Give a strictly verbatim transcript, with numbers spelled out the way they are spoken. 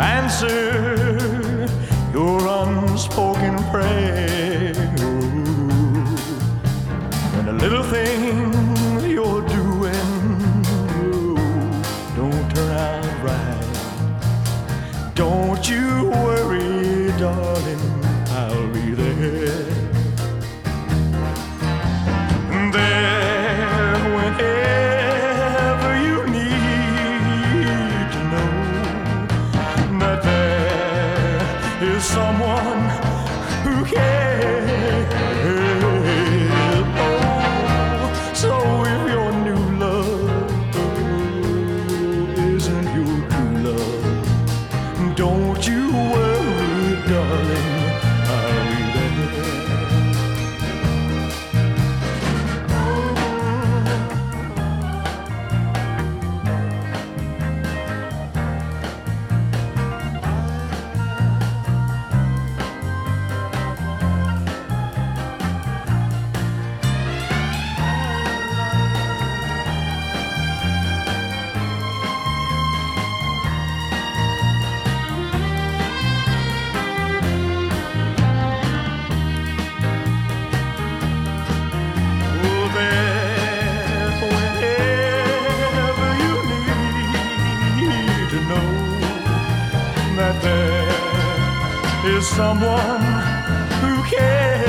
answer your unspoken prayer. And the little things you're doing don't turn out right. Don't you worry, darling, I'll be there. There whenever you need to know that there is someone who cares. Oh, so if your new love isn't your true love, don't you worry, darling, I'll be there. That there is someone who cares.